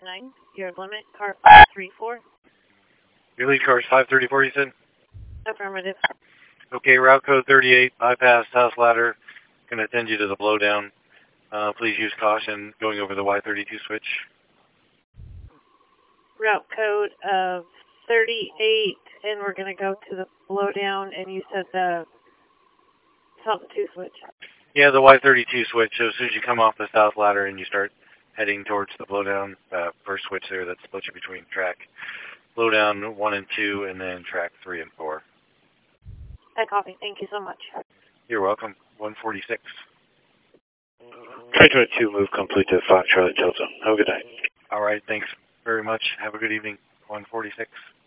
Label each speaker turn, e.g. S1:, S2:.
S1: 539. Your limit, car 534.
S2: Your lead car is 534, you said?
S1: Affirmative.
S2: Okay, route code 38, bypass House Ladder. Going to send you to the blowdown. Please use caution going over the Y32 switch.
S1: Route code of 38, and we're going to go to the blowdown, and you said the South 2 switch.
S2: Yeah, the Y32 switch. So as soon as you come off the South Ladder and you start heading towards the blowdown, first switch there that splits you between track blowdown 1 and 2, and then track 3 and 4.
S1: I copy. Thank you so much.
S2: You're welcome. 146.
S3: Train 22, move complete to 5 Charlie Delta. Have a good night.
S2: All right, thanks very much. Have a good evening. 146.